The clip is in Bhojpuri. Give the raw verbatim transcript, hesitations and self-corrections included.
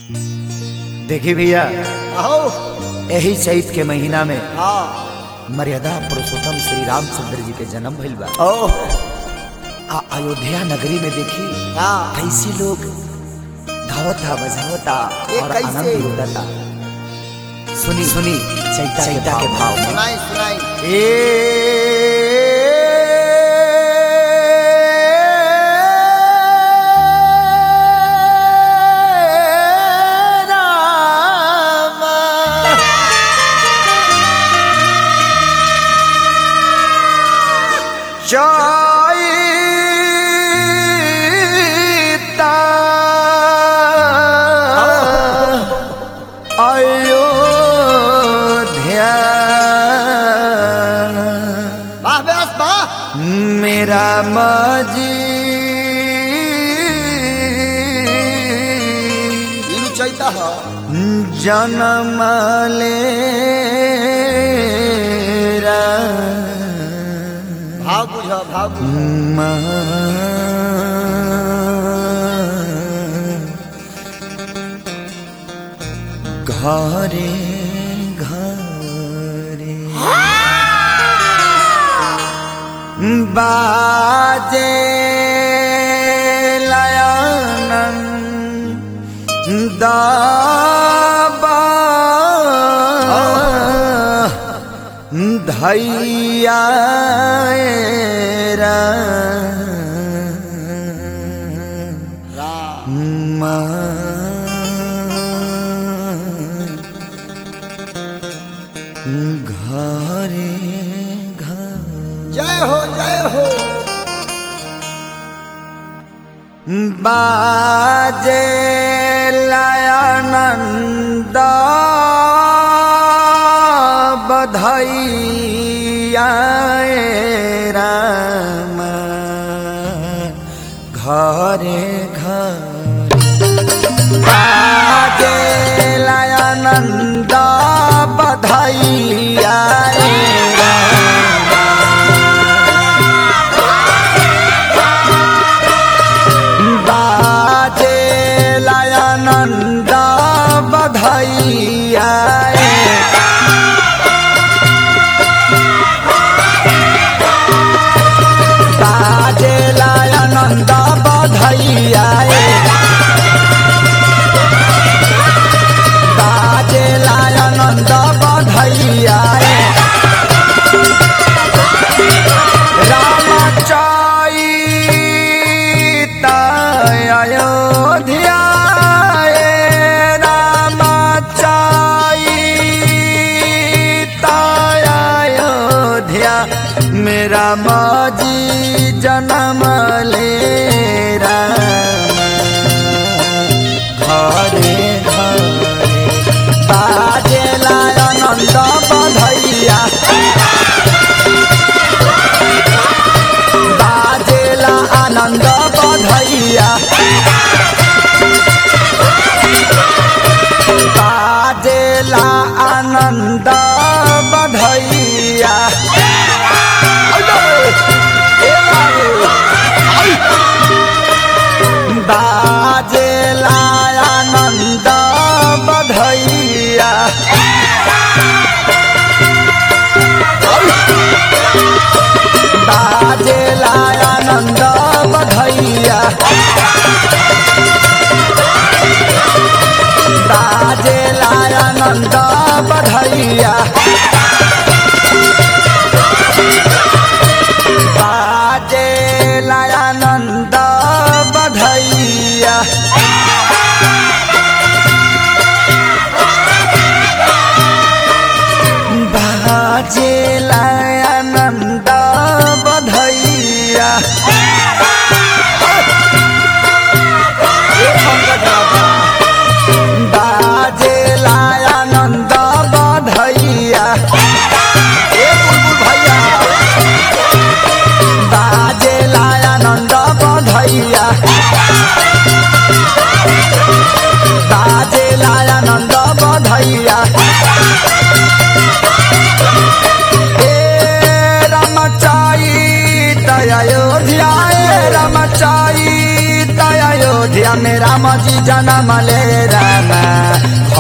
देखी भैया यही चैत के महीना में मर्यादा पुरुषोत्तम श्री रामचंद्र जी के जन्म भइल बा। आ अयोध्या नगरी में देखी कैसे लोग गावता बजावता और आनंद लुटाता। सुनी सुनी चैता चैता के भाव में सुनाई सुनाई ए चैता अयोध्या वाह व्यास वाह मेरा माजी इनु चैता है जन्म लेरा भाव बुझा भाव बुझा घरे घरे बाजे लयानंद धैया घरे घर जय हो जय हो बाजे लयानंद बधैया राम घरे घर बाजे लयानंद बधैया बाजे लयानंद बधैया बाजे लयानंद बधैया बाजे लयानंद बधैया राम चैता अयोध्या राम चैता अयोध्या मेरा माजी जन्म ले राम घरे घरे बाजे लयानंद बधैया बाजे आनंद बधैया बाजे आनंद बधैया बाजे आनंद बधैया बाजे आनंद बधैया बाजे आनंद बधैया बाजे आनंद बधैया बाजे आनंद बधैया बाजे आनंद बधैया बाजे आनंद बधैया बाजे आनंद बधैया राम चैता अयोध्या राम चैता अयोध्या में राम जी जन्म ले राम